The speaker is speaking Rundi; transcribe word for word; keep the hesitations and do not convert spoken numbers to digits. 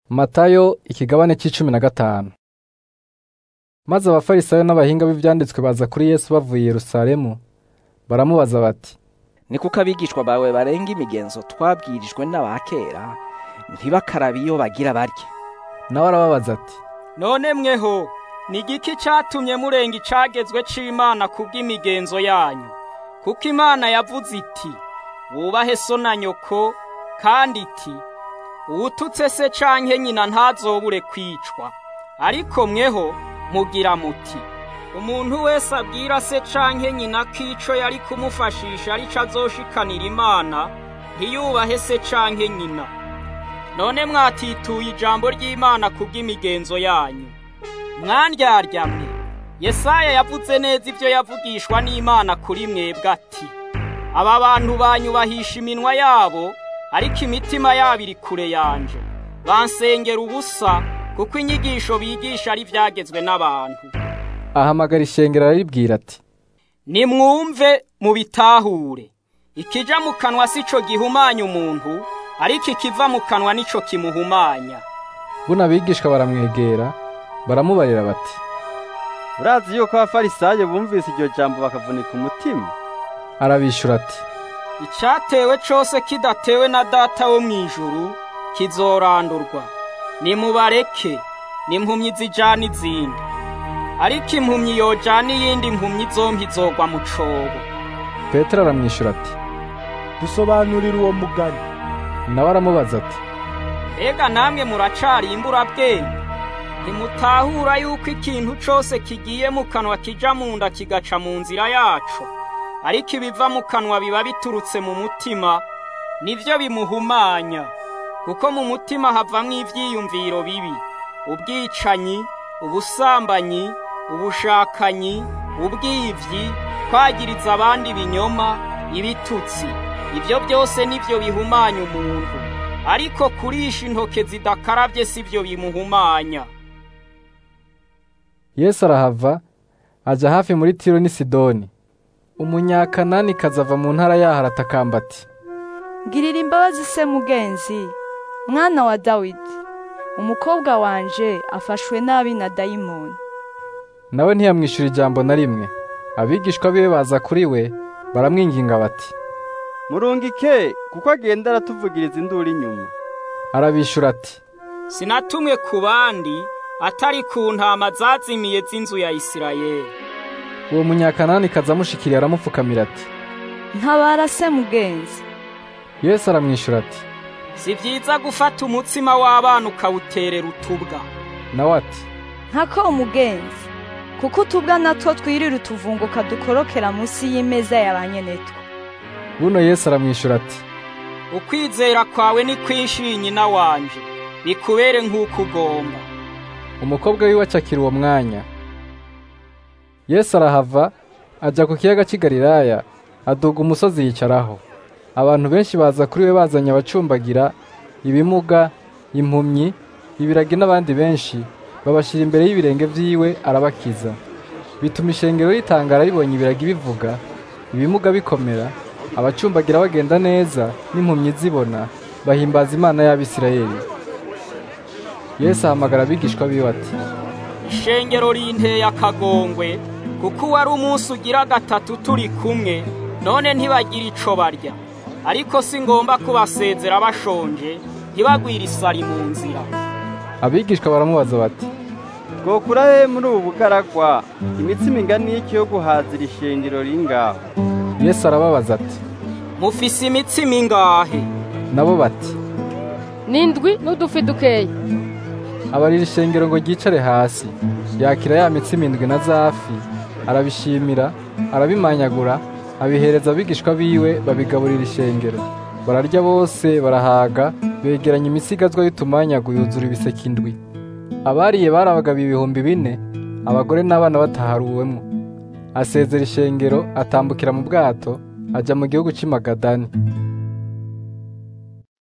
Matayo ikigabane c'icumi na gatanu. Maze abafarisayo n'abahinga b'ivyanditswe baza kuri Yesu bavuye i Yerusalemu, baramubaza bati: Ni kuko abigishwa bawe barenga imigenzo twabwirijwe n'abakera, ntibakarabe iyo bagira barye? Nawe arababaza ati: None mweho, ni igiki catumye murenga icagezwe c'Imana kubw'imigenzo yanyu? Kuko Imana yavuze iti: Wubahe so na nyoko, kandi iti: Uwututse se canke nyina ntazobure kwicwa. Ariko mweho mugira muti: Umuntu wese abwira se canke nyina kico yari kumufashisha arico azoshikanira Imana, ntiyubahe se canke nyina. None mwatituye ijambo ry'Imana kubw'imigenzo yanyu. Mwandyarya, Yesaya yavuze neza ivyo yavugishwa n'Imana kuri mwebwe ati: Aba bantu banyubahisha iminwa yabo, ariko imitima yabo iri kure yanje. Bansengera ubusa, kuko inyigisho bigisha ari vyagezwe n'abantu. Ahamagara ishengero araribwira ati: Nimwumve mubitahure. Ikija mu kanwa sico gihumanya umuntu, ariko ikiva mu kanwa nico kimuhumanya. Buno abigishwa baramwegera, baramubarira bati: Urazi yuko abafarisayo bumvise iryo jambo bakavunika umutima? Arabishura ati: Icatewe cose kidatewe na Data wo mw'ijuru kizorandurwa. Nimubareke, n'impumyi zijana izindi. Ariko impumyi yojana iyindi mpumyi zompi zogwa mu cobo. Petero aramwishura ati: Dusobanurira uwo mugani. Nawe aramubaza ati: Ega namwe muracari imburabwenge? Ntimutahura yuko ikintu cose kigiye mu kanwa kija mu nda kigaca mu nzira yaco, ariko ibiva mu kanwa biba biturutse mu mutima, nivyo bimuhumanya. Kuko mu mutima havamwo ivyiyumviro bibi: ubwicanyi, ubusambanyi, ubushakanyi, ubwivyi, kwagiriza abandi ibinyoma, ibitutsi. Ivyo byose nivyo bihumanya umuntu, ariko kurisha intoke zidakaravye sivyo bimuhumanya. Yesu arahava, aja hafi muri Tiro n'i Sidoni. Umunyakanani kazava mu ntara yaho aratakamba ati: Ngirira imbabazi se mugenzi, mwana wa Dawidi, umukobwa wanje afashwe nabi na dayimoni. Nawe ntiyamwishura ijambo na rimwe. Abigishwa biwe baza kuri we, baramwinginga bati: Murungike, kuko agenda aratuvugiriza induru inyuma. Arabishura ati: Sinatumwe ku bandi, atari ku ntama zazimiye z'inzu ya Isirayeli. Uwo munyakanani kaza amushikiriye aramupfukamira ati: Ntabara se mugenzi. Yesu aramwishura ati: Si vyiza gufata umutsima w'abana ukawuterera utubwa. Nawe ati: Ntako umugenzi, kuko utubwa natwo twirira utuvunguka dukorokera munsi y'imeza y'abanyenetwe. Buno Yesu aramwishura ati: Ukwizera kwawe ni kwinshi nyina wanje, bikubere nk'uko ugomba. Umukobwa wiwe acakira uwo mwanya. Yesu arahava, aja ku kiyaga cy'i Galilaya, aduga umusozi yicaraho. Abantu benshi baza kuri we bazanye abacumbagira, ibimuga, impumyi, ibiragi n'abandi benshi, babashira imbere y'ibirenge vyiwe arabakiza. Bituma ishengero ritangara ribonye ibiragi bivuga, ibimuga bikomera, abacumbagira bagenda neza, n'impumyi zibona, bahimbaza Imana y'Abisirayeli. Yesu ahamagara abigishwa biwe ati: Ishengero rinteye akagongwe, kuko wari umunsi ugira gatatu turi kumwe, none ntibagira ico barya. Ariko si ngomba kubasezera bashonje, ntibagwira isari mu nzira. Abigishwa baramubaza bati: Twokura he muri ubu bugaragwa imitsima ingana iki yo guhazira ishengero ringaho? Yesu arababaza ati: Mufise imitsima ingahe? Nabo bati: Nindwi n'udufi dukeya. Abarira ishengero ngo ryicare hasi. Yakira ya mitsima indwi na zafi, arabishimira, arabimanyagura, abihereza abigishwa biwe, babigaburira ishengero. Bararya bose barahaga, begeranya imisigazwa y'utumanyagu yuzura ibiseke indwi. Abariye barabaga ibihumbi bine, abagore n'abana bataharuwemo. Asezera ishengero, atambukira mu bwato, aja mu gihugu cy'i Magadani.